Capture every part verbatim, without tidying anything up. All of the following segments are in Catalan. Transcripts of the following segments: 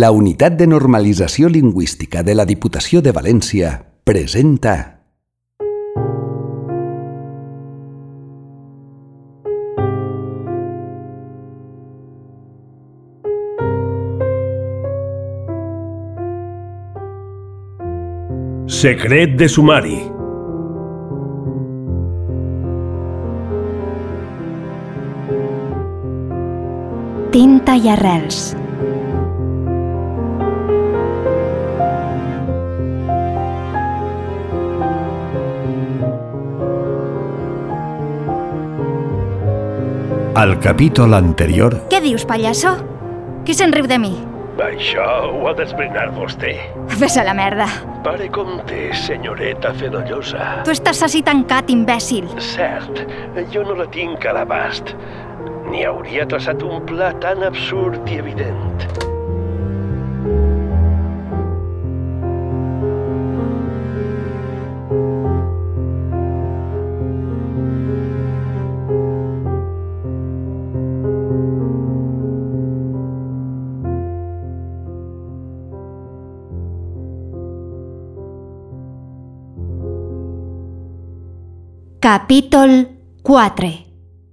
La Unitat de Normalització Lingüística de la Diputació de València presenta Secret de sumari. Tinta i arrels. Al capítol anterior... Què dius, pallasso? Qui se'n riu de mi? Això ho ha d'esbrinar vostè. Ves a la merda. Pare compte, senyoreta Fenollosa. Tu estàs així tancat, imbècil. Cert, jo no la tinc a l'abast. Ni hauria traçat un pla tan absurd i evident. Capítol quatre.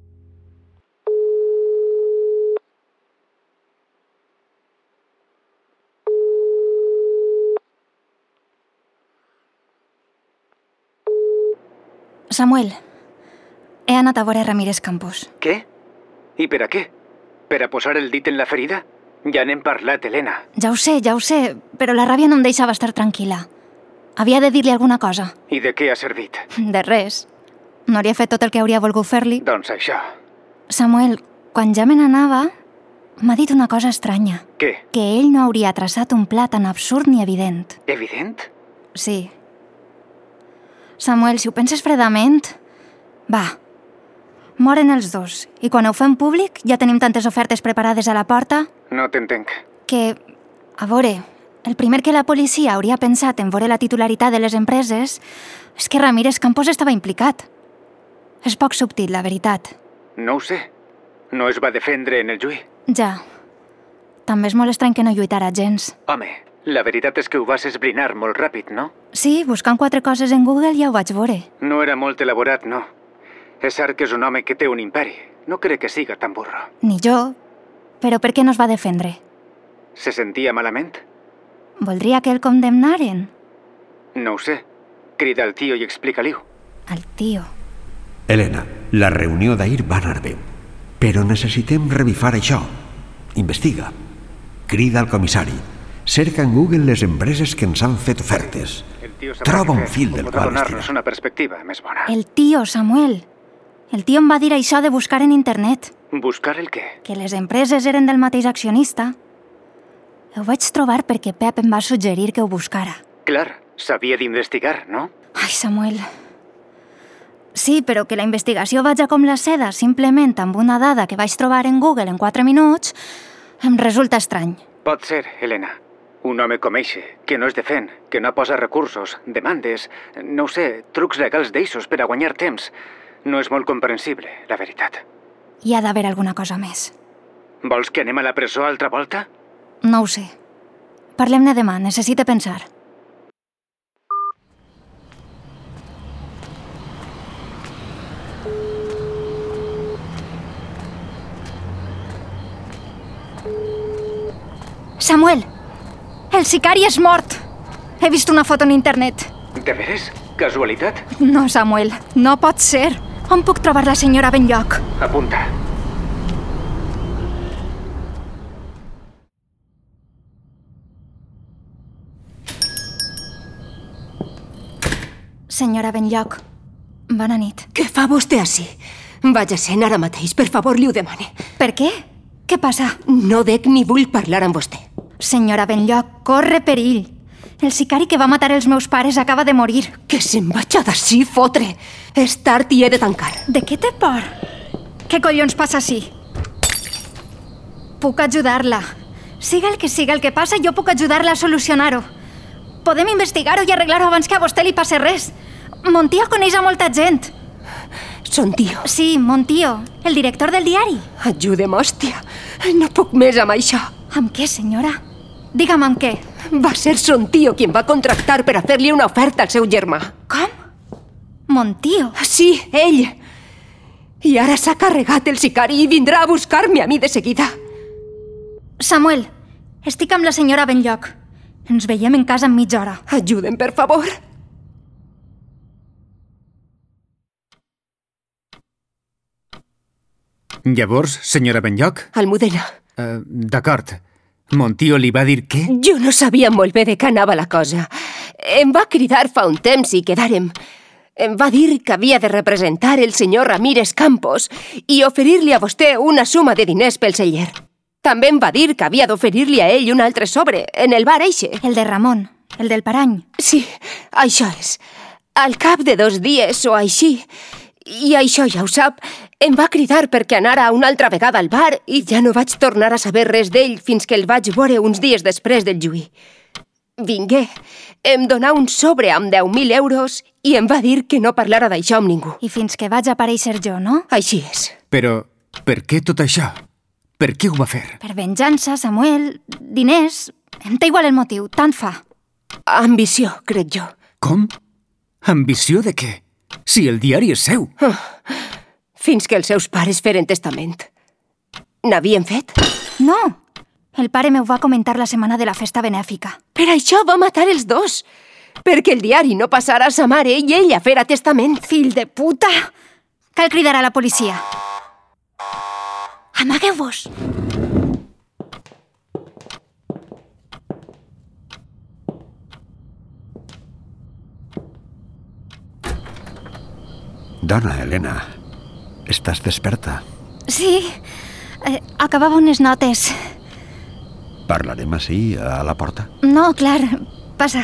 Samuel, he anat a veure Ramírez Campos. Què? I per a què? Per a posar el dit en la ferida? Ja n'hem parlat, Helena. Ja ho sé, ja ho sé, però la ràbia no em deixava estar tranquil·la. Havia de dir-li alguna cosa. I de què ha servit? De res. No hauria fet tot el que hauria volgut fer-li. Doncs això. Samuel, quan ja me n'anava, m'ha dit una cosa estranya. Què? Que ell no hauria traçat un pla tan absurd ni evident. Evident? Sí. Samuel, si ho penses fredament... Va, moren els dos. I quan ho fem públic ja tenim tantes ofertes preparades a la porta... No t'entenc. Que, a veure, el primer que la policia hauria pensat en veure la titularitat de les empreses és que Ramírez Campos estava implicat. És poc subtil, la veritat. No ho sé. No es va defendre en el juí. Ja. També és molt estrany que no lluitara gens. Home, la veritat és que ho vas esbrinar molt ràpid, no? Sí, buscant quatre coses en Google ja ho vaig veure. No era molt elaborat, no. És cert que és un home que té un imperi. No crec que siga tan burro. Ni jo. Però per què no es va defendre? Se sentia malament? Voldria que el condemnaren? No ho sé. Crida al tio i explica-li-ho. Al tio. Helena, la reunió d'ahir va anar bé, però necessitem revifar això. Investiga. Crida al comissari. Cerca en Google les empreses que ens han fet ofertes. Troba un fil del qual estirar. Donar-nos una perspectiva més bona. El tio, Samuel. El tio em va dir això de buscar en internet. Buscar el què? Que les empreses eren del mateix accionista. Ho vaig trobar perquè Pep em va suggerir que ho buscara. Clar, s'havia d'investigar, no? Ai, Samuel... Sí, però que la investigació vaja com la seda simplement amb una dada que vaig trobar en Google en quatre minuts em resulta estrany. Pot ser, Helena. Un home com eixe, que no es defèn, que no posa recursos, demandes, no ho sé, trucs legals d'eixos per a guanyar temps. No és molt comprensible, la veritat. Hi ha d'haver alguna cosa més. Vols que anem a la presó altra volta? No ho sé. Parlem-ne demà, necessite pensar. Samuel, el sicari és mort. He vist una foto en internet. De veres? Casualitat? No, Samuel, no pot ser. On puc trobar la senyora Benlloc? Apunta. Senyora Benlloc, bona nit. Què fa vostè ací? Vaig a cenar ara mateix, per favor, li ho demane. Per què? Què passa? No dec ni vull parlar amb vostè. Senyora Benlloc, corre perill. El sicari que va matar els meus pares acaba de morir. Que se'n vaig d'ací, fotre. És tard i he de tancar. De què té por? Què collons passa ací? Puc ajudar-la. Siga el que siga el que passa, jo puc ajudar-la a solucionar-ho. Podem investigar-ho i arreglar-ho abans que a vostè li passi res. Mon tio coneix a molta gent. Son tio? Sí, mon tio, el director del diari. Ajudem, hòstia. No puc més amb això. Amb què, senyora? Digue'm amb què. Va ser son tio qui em va contractar per a fer-li una oferta al seu germà. Com? Mon tio? Sí, ell. I ara s'ha carregat el sicari i vindrà a buscar-me a mi de seguida. Samuel, estic amb la senyora Benlloc. Ens veiem en casa en mitja hora. Ajuda'm, per favor. Llavors, senyora Benlloc? Almudena. Uh, D'acord. Mon tio li va dir què? Jo no sabia molt bé de què anava la cosa. Em va cridar fa un temps i quedàrem. Em va dir que havia de representar el senyor Ramírez Campos i oferir-li a vostè una suma de diners pel celler. També em va dir que havia d'oferir-li a ell un altre sobre, en el bar eixe. El de Ramon, el del parany. Sí, això és. Al cap de dos dies o així, i això ja ho sap, em va cridar perquè anara una altra vegada al bar i ja no vaig tornar a saber res d'ell fins que el vaig veure uns dies després del juí. Vingué, em donà un sobre amb deu mil euros i em va dir que no parlara d'això amb ningú. I fins que vaig aparèixer jo, no? Així és. Però per què tot això? Per què ho va fer? Per venjança, Samuel, diners... Em té igual el motiu, tant fa. Ambició, crec jo. Com? Ambició de què? Si el diari és seu. Oh, fins que els seus pares feren testament. N'havien fet? No, el pare meu va comentar la setmana de la festa benèfica. Per això va matar els dos. Perquè el diari no passara a sa mare i ella fera testament. Fill de puta! Cal cridar a la policia. Amagueu-vos! Dona, Helena, estàs desperta? Sí, eh, acabava unes notes. Parlarem així, a la porta? No, clar, passa.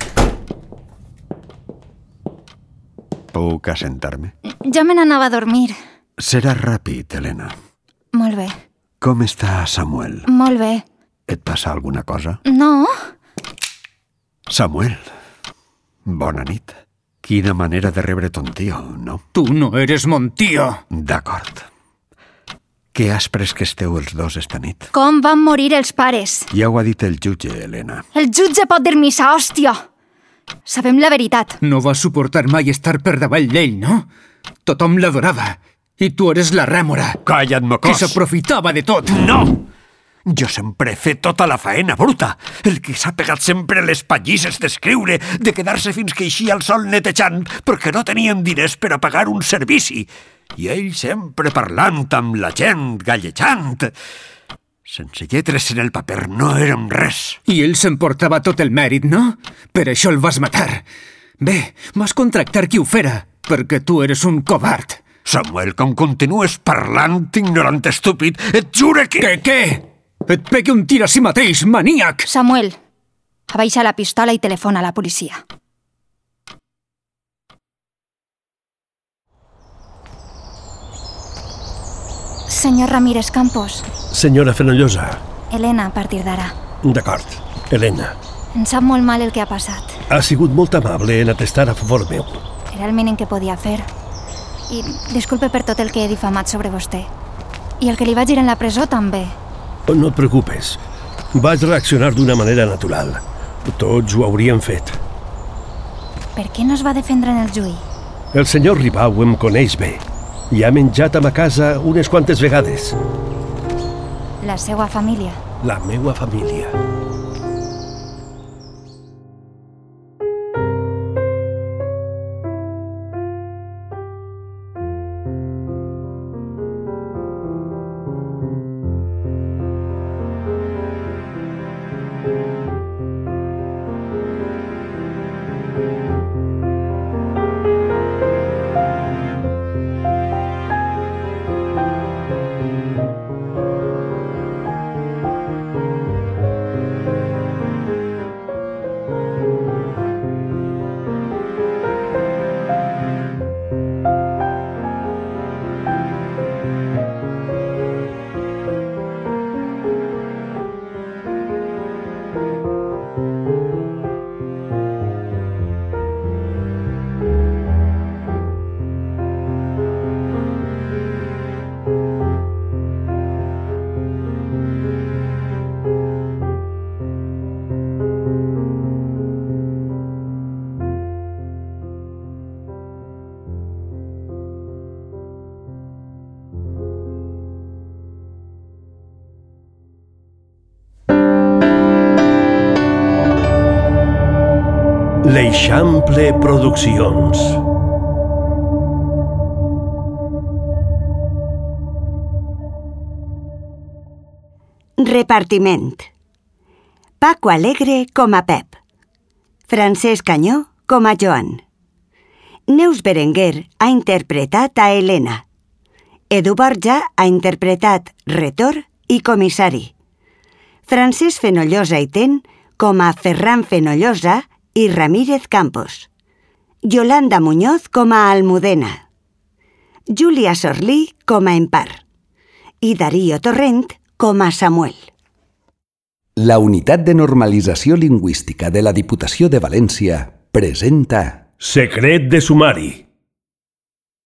Puc assentar-me? Jo me n'anava a dormir. Serà ràpid, Helena. Molt bé. Com està Samuel? Molt bé. Et passa alguna cosa? No. Samuel, bona nit. Quina manera de rebre ton tio, no? Tu no eres mon tio. D'acord. Que aspres que esteu els dos esta nit. Com van morir els pares? Ja ho ha dit el jutge, Helena. El jutge pot dir missa, hòstia! Sabem la veritat. No va suportar mai estar per davall d'ell, no? Tothom l'adorava. I tu eres la rèmora. Calla't, mocós! Que s'aprofitava de tot. No! Jo sempre he fet tota la faena bruta. El que s'ha pegat sempre les pallisses d'escriure, de quedar-se fins que eixia el sol netejant, perquè no tenien diners per a pagar un servici. I ell sempre parlant amb la gent, gallejant. Sense lletres en el paper no érem res. I ell s'emportava tot el mèrit, no? Per això el vas matar. Bé, vas contractar qui ho fera, perquè tu eres un covard. Samuel, com continues parlant, ignorant estúpid, et jure que... Que què? Et pegui un tir a si mateix, maníac! Samuel, abaixa la pistola i telefona a la policia. Senyor Ramírez Campos. Senyora Fenollosa. Helena, a partir d'ara. D'acord. Helena. Em sap molt mal el que ha passat. Ha sigut molt amable en atestar a favor meu. Era el mínim que podia fer. I disculpe per tot el que he difamat sobre vostè. I el que li vaig dir en la presó també. No et preocupes. Vaig reaccionar d'una manera natural. Tots ho hauríem fet. Per què no es va defendre en el juí? El senyor Ribau em coneix bé. I ha menjat a ma casa unes quantes vegades. La seva família. La meua família. L'Eixample Produccions. Repartiment. Paco Alegre com a Pep. Francesc Canyó com a Joan. Neus Berenguer ha interpretat a Helena. Edu Borja ha interpretat Retor i Comissari. Francesc Fenollosa i Ten com a Ferran Fenollosa i Ramírez Campos. Yolanda Muñoz com a Almudena. Júlia Sorlí com a Empar. I Darío Torrent com a Samuel. La Unitat de Normalització Lingüística de la Diputació de València presenta... Secret de sumari.